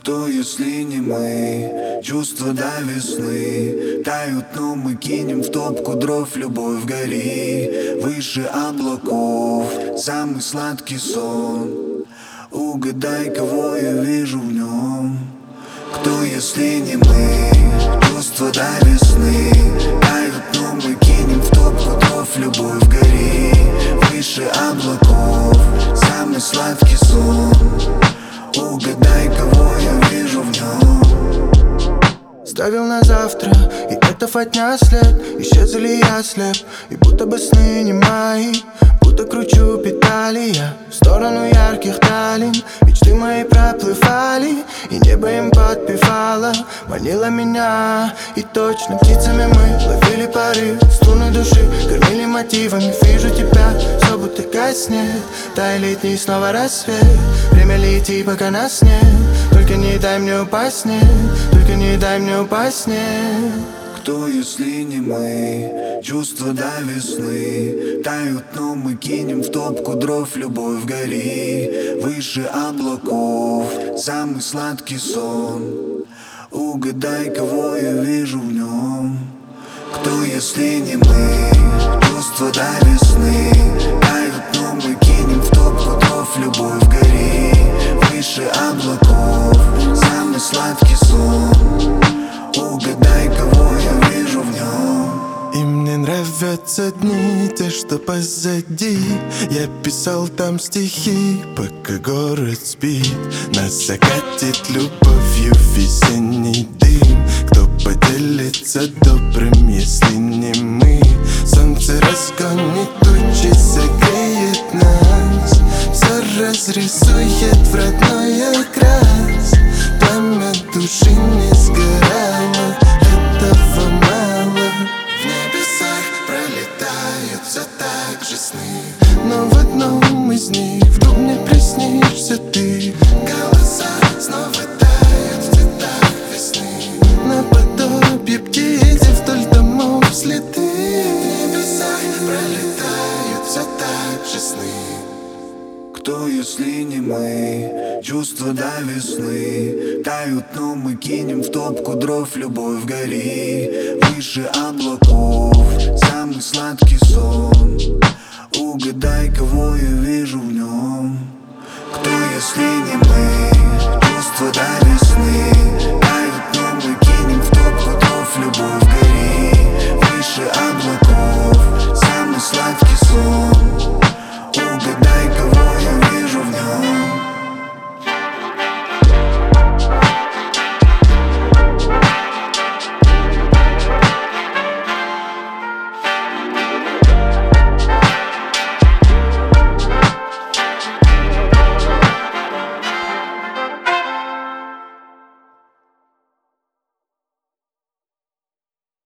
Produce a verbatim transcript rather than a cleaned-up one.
Кто, если не мы? Чувства до весны тают, но мы кинем в топку дров. Любовь гори выше облаков. Самый сладкий сон. Угадай, кого я вижу в нем. Кто, если не мы? Чувства до весны тают, но мы кинем в топку дров. Любовь гори выше облаков. Самый сладкий сон. Угадай, кого я вижу в нем. Ставил на завтра, и это фатня след. Исчез ли я слеп, и будто бы сны не мои. Будто кручу педали я в сторону ярких талин. Мечты мои проплывали, и небо им подпевало. Манило меня, и точно птицами мы ловили порыв. Струны души кормили мотивами. Вижу тебя, все будто гаснет. Тай летний снова рассвет. Время летит, пока нас нет. Только не дай мне упасть, нет. Только не дай мне упасть, нет. Кто, если не мы? Чувства до весны тают, но мы кинем в топку дров. Любовь гори выше облаков. Самый сладкий сон. Угадай, кого я вижу в нем. Кто, если не мы? Чувства до весны тают, но мы кинем в топку дров. Любовь гори выше облаков. Самый сладкий сон. Угадай, кого я вижу в нем. И мне нравятся дни, те, что позади. Я писал там стихи, пока город спит. Нас закатит любовью весенний дым. Кто поделится добрым, если не мы? Солнце разгонит тучи, согреет нас. Все разрисует в родной окрас. Пламя души не сгорало, этого мало. В небесах пролетают все так же сны, но в одном из них вдруг мне приснишься ты. Голоса снова тают в цветах весны, наподобие птиц вдоль домов следы. В небесах пролетают все так же сны. Кто, если не мы? Чувства до весны тают, но мы кинем в топку дров. Любовь гори выше облаков. Самый сладкий сон. Угадай, кого я вижу в нем. Кто, если не мы? Чувства до весны